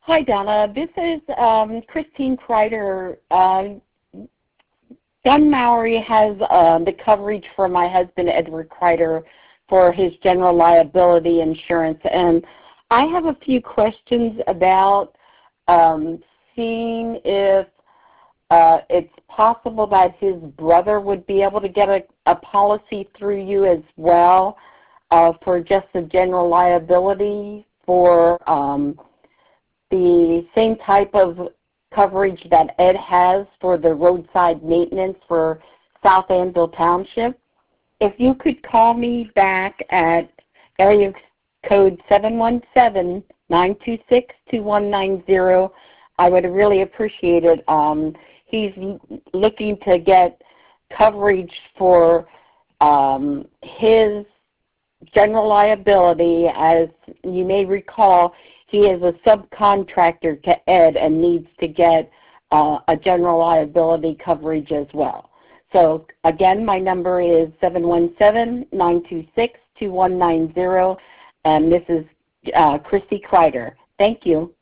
Hi, Donna. This is Christine Kreider. Gun Mowry has the coverage for my husband, Edward Kreider, for his general liability insurance. And I have a few questions about seeing if it's possible that his brother would be able to get a policy through you as well for just the general liability for the same type of coverage that Ed has for the roadside maintenance for South Anvil Township. If you could call me back at area code 717-926-2190, I would really appreciate it. He's looking to get coverage for his general liability. As you may recall, he is a subcontractor to Ed and needs to get a general liability coverage as well. So again, my number is 717-926-2190, and this is Christy Kreider. Thank you.